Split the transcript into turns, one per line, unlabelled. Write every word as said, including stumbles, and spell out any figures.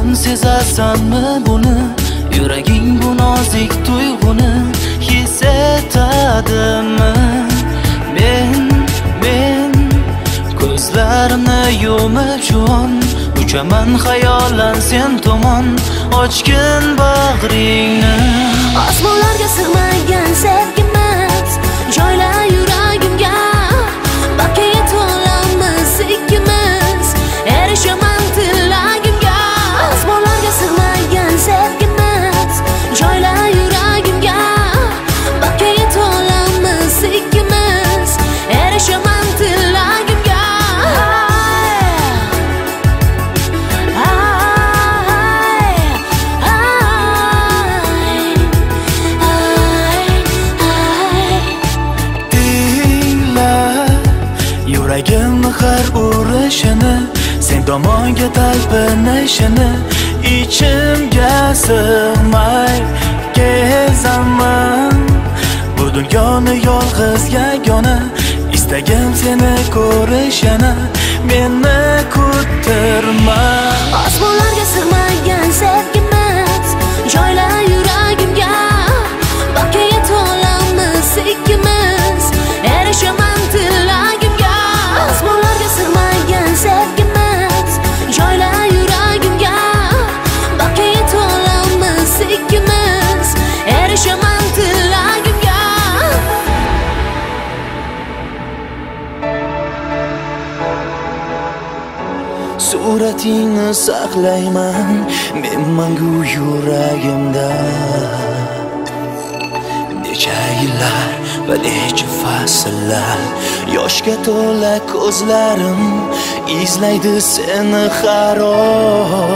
Bugun sezasanmi buni? Yuraging bu nozik tuyg'uni his etadimi? Men, men ko'zlarimni yumib juvon uchaman xayolan sen tomon, ochgin bag'ringni.
Osmonlarga sig'magan sevgimiz joylar yuragimga, baqiya to'lamiz ikkimiz, erishaman tilagimga. Osmonlarga sig'magan sevgimiz joylar yuragimga, baqiya to'lamiz ikkimiz, erishaman tilagimga.
Yuragimni har urishini, sen tomonga talpinishini, ichimga sig'may kezaman. Bu dunyoni yolg'iz yagona, istagim seni ko'rish yana, meni kuttirma.
Osmonlarga sig'magan sevgimiz joylar yuragimga, baqiya to'lamiz ikkimiz, erishaman tilagimga. Osmonlarga sig'magan sevgimiz joylar yuragimga, baqiya to'lamiz ikkimiz, erishaman tilagimga.
Suratingni saqlayman men mangu yuragimda. Necha yillar va necha fasllar, yoshga to'la ko'zlarim izlaydi seni har oy.